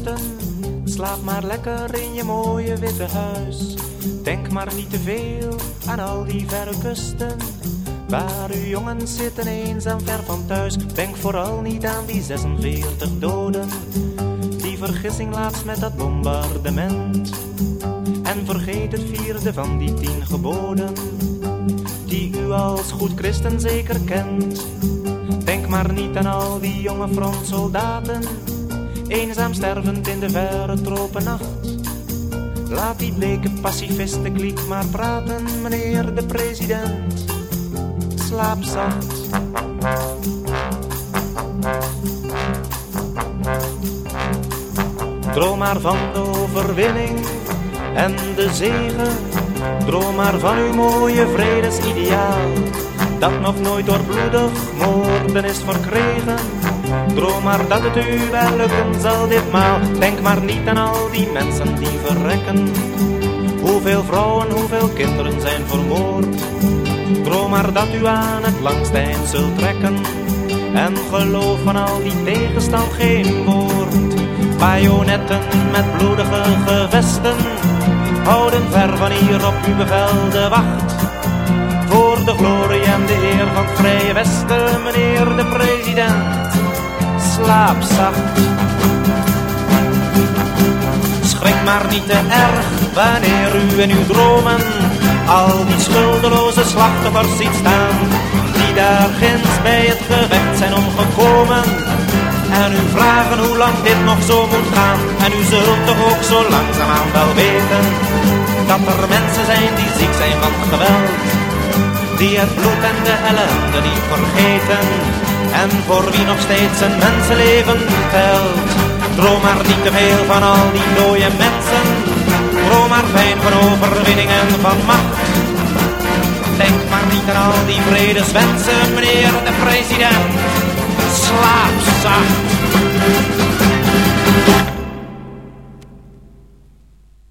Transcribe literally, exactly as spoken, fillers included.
rusten. Slaap maar lekker in je mooie witte huis. Denk maar niet te veel aan al die verre kusten, waar uw jongens zitten eenzaam ver van thuis. Denk vooral niet aan die zesenveertig doden, die vergissing laatst met dat bombardement. En vergeet het vierde van die tien geboden, die u als goed christen zeker kent. Denk maar niet aan al die jonge frontsoldaten, eenzaam stervend in de verre tropennacht. Laat die bleke pacifistenkliek maar praten, meneer de president. Slaap zacht. Droom maar van de overwinning en de zegen. Droom maar van uw mooie vredesideaal, dat nog nooit door bloedig moorden is verkregen. Droom maar dat het u wel lukken zal ditmaal. Denk maar niet aan al die mensen die verrekken. Hoeveel vrouwen, hoeveel kinderen zijn vermoord. Droom maar dat u aan het langst eind zult trekken. En geloof van al die tegenstand geen woord. Bajonetten met bloedige gevesten houden ver van hier op uw bevel de wacht. Voor de glorie en de eer van het vrije Westen, meneer de president. Slaap zacht. Schrik maar niet te erg wanneer u in uw dromen al die schuldeloze slachtoffers ziet staan, die daar ginds bij het gevecht zijn omgekomen. En u vragen hoe lang dit nog zo moet gaan. En u zult toch ook zo langzaamaan wel weten dat er mensen zijn die ziek zijn van geweld, die het bloed en de ellende niet vergeten, en voor wie nog steeds een mensenleven telt. Droom maar niet te veel van al die dode mensen. Droom maar fijn van overwinning en van macht. Denk maar niet aan al die vredeswensen, meneer